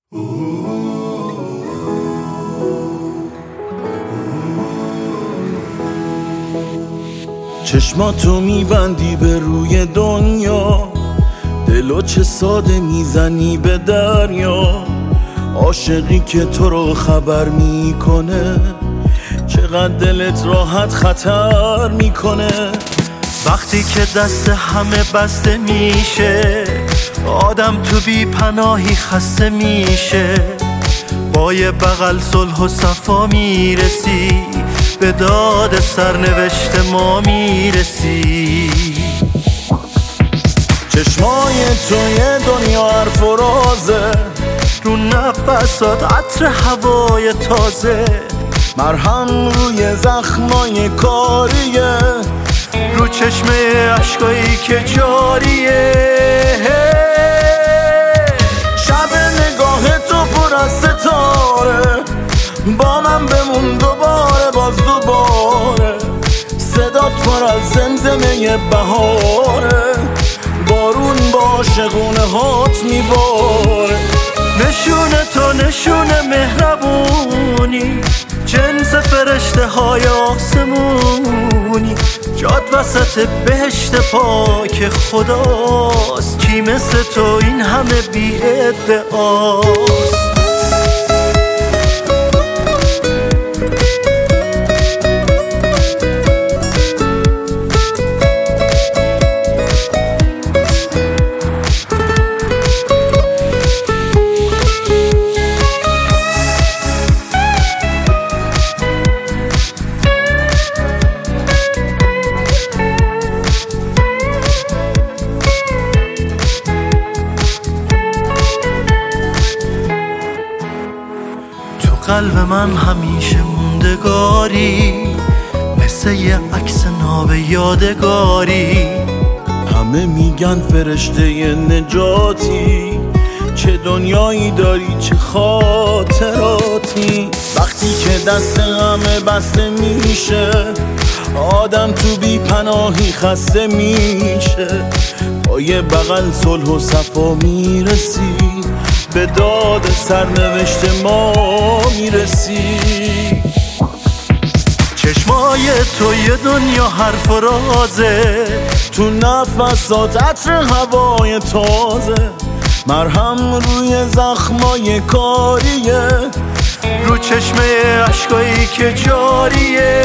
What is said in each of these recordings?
چشماتو میبندی به روی دنیا، دلو چه ساده میزنی به دریا. عاشقی که تو رو خبر میکنه، چقدر دلت راحت خطر میکنه. وقتی که دست همه بسته میشه، آدم تو بی پناهی خسته میشه. با یه بغل صلح و صفا میرسی، به داد سرنوشت ما میرسی. چشمای تو یه دنیا حرف و رازه، رو نفسات عطر هوای تازه. مرهم روی زخمای کاریه، رو چشمه عشقایی که جاریه. شب نگاه تو پر از ستاره، با من بمون دوباره باز دوباره. صدات پر از زمزمه بهاره، بارون با عاشقونه هات میباره. نشونه تو نشونه مهربونی، جنس فرشته های آسمونی. جاد وسط بهشت پاک خداست، کی مثل تو این همه بی ادعاست. قلب من همیشه موندگاری، مثل یه عکس ناب یادگاری. همه میگن فرشته نجاتی، چه دنیایی داری چه خاطراتی. وقتی که دست همه بسته میشه، آدم تو بی پناهی خسته میشه. با یه بغل صلح و صفا میرسی، به داد سرنوشت ما میرسی. چشمای تو یه دنیا حرف و رازه، تو نفسات عطر هوای تازه. مرهم روی زخمای کاریه، رو چشمه عشقایی که جاریه.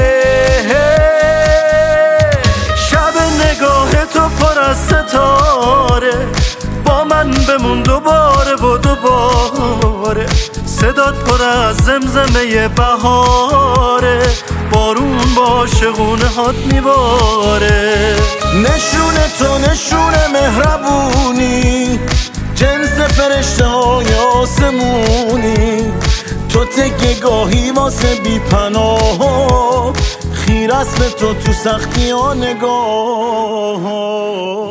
شب نگاه تو پر از ستاره، با من بمون دوباره و دوباره. صدات پر از زمزمه بهاره، بارون با عاشقونه هات میباره. نشونه تو نشونه مهربونی، جنس فرشته های آسمونی. تو تکیه گاهی واسه بی پناه، خیر است به تو سختی ها نگاه.